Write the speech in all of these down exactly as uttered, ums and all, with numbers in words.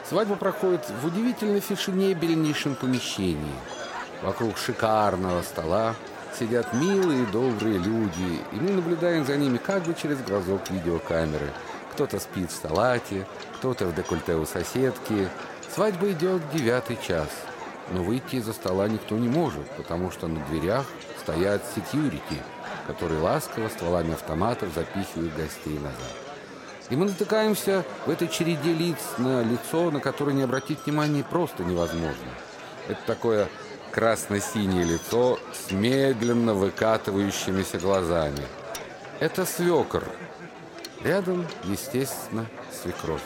Свадьба проходит в удивительно фешенебельнейшем помещении. Вокруг шикарного стола сидят милые и добрые люди, и мы наблюдаем за ними как бы через глазок видеокамеры. Кто-то спит в салате, кто-то в декольте у соседки. Свадьба идет девятый час, но выйти из-за стола никто не может, потому что на дверях стоят секьюрити, которые ласково стволами автоматов запихивают гостей назад. И мы натыкаемся в этой череде лиц на лицо, на которое не обратить внимания просто невозможно. Это такое красно-синее лицо с медленно выкатывающимися глазами. Это свекор. Рядом, естественно, свекровь.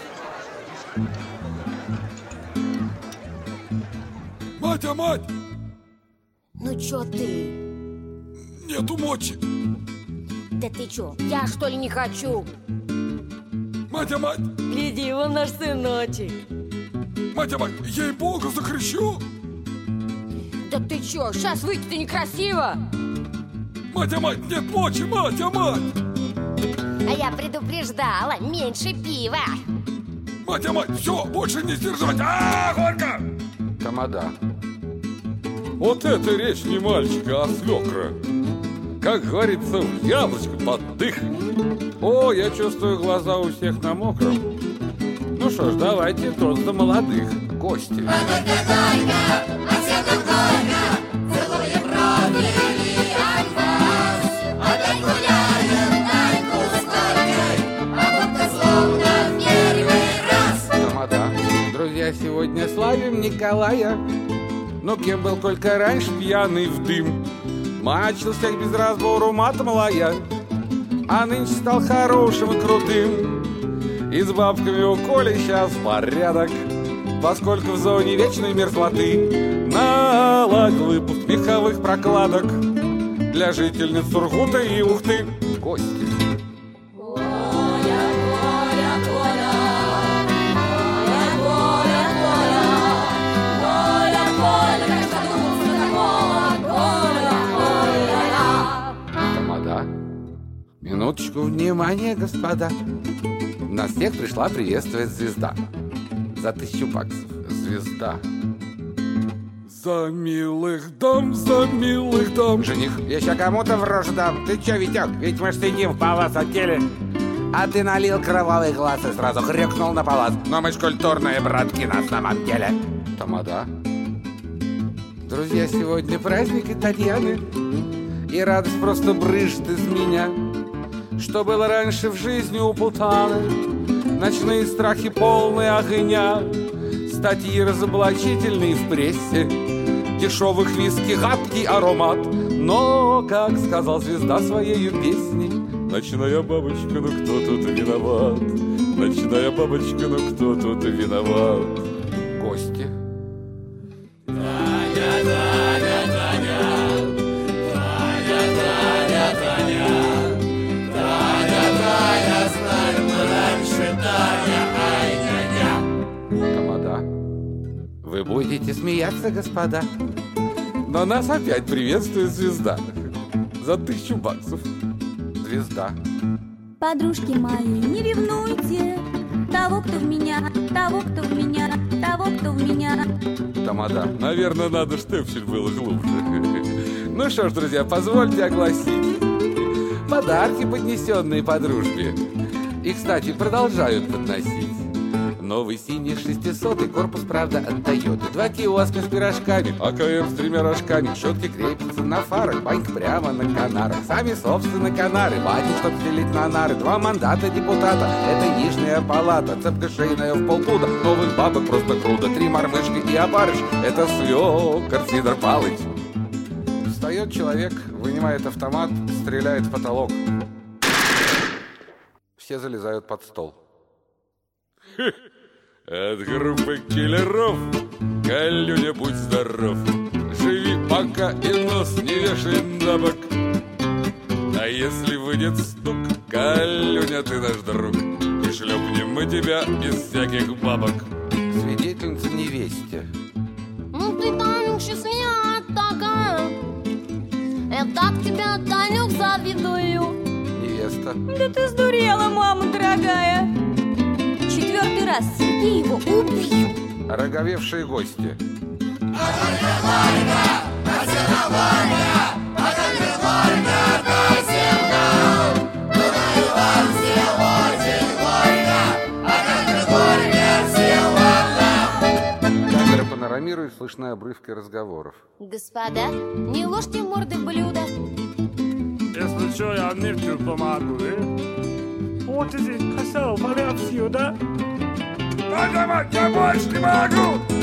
Мать, а мать! Ну чё ты? Нету мочи. Да ты чё, я что ли не хочу? Мать, а мать! Гляди, вон наш сыночек. Мать, а мать, ей-богу, захрещу! Да ты чё, сейчас выйти-то некрасиво. Мать, а мать, нет мочи, мать, а мать! А я предупреждала, меньше пива. Мать, а мать, все, больше не сдержать. А, горько! Тамада. Вот это речь не мальчика, а свекра. Как говорится, в яблочко поддых. О, я чувствую, глаза у всех на мокром. Ну что ж, давайте тост за молодых. Гости. Тамада. Друзья, сегодня славим Николая. Но кем был Колька раньше, пьяный в дым? Мачил всех без разбору матом лая, а нынче стал хорошим и крутым. И с бабками у Коли сейчас порядок, поскольку в зоне вечной мерзлоты наладил выпуск меховых прокладок для жительниц Сургута и Ухты. Гости. Минуточку внимания, господа. Нас всех пришла приветствовать звезда. За тысячу баксов. Звезда. За милых дам, за милых дам. Жених. Еще кому-то в рожу дам. Ты че, Витек? Ведь мы ж сидим в палас-отеле. А ты налил кровавый глаз и сразу хрюкнул на палас. Но мы ж культурные братки на самом деле. Тамада. Друзья, сегодня праздник Итальяны. И радость просто брызжет из меня. Что было раньше в жизни у путаны, ночные страхи полные огня, статьи разоблачительные в прессе, дешевых виски гадкий аромат. Но, как сказал звезда своею песней: ночная бабочка, ну кто тут виноват? Ночная бабочка, ну кто тут виноват? Гости. Тамада. Вы будете смеяться, господа, но нас опять приветствует звезда. За тысячу баксов. Звезда. Подружки мои, не ревнуйте того, кто в меня, того, кто в меня, того, кто в меня. Тамада. Наверное, надо штепсель было глубже. Ну что ж, друзья, позвольте огласить подарки, поднесенные по дружбе. И, кстати, продолжают подносить. Новый синий шестисотый корпус, правда, отдает. Два киоска с пирожками, АКМ с тремя рожками, щетки крепятся на фарах, банька прямо на канарах. Сами, собственно, канары, батик, чтоб стелить на нары. Два мандата депутата, это нижняя палата. Цепка шейная в полпуда, новых бабок просто круто. Три мормышки и опарыш, это свекор Сидор Палыч. Встает человек, вынимает автомат, стреляет в потолок. Все залезают под стол. От группы киллеров Калюня, будь здоров. Живи пока и нос не вешай на бок. А если выйдет стук, Калюня, ты наш друг, и шлепнем мы тебя без всяких бабок. Свидетельница невесте. Ну ты, Танюк, счастливая такая. Я так тебя, Танюк, завидую. Невеста. Да ты сдурела, мама дорогая. Четвертый раз Сергей его убью. Ороговевшие гости. Камера панорамирует, слышны обрывки разговоров. Господа, не ложьте морды в блюдо. Если что, я нефтью помогу, э? Вот здесь косал, отсюда. Поднимать я больше не могу!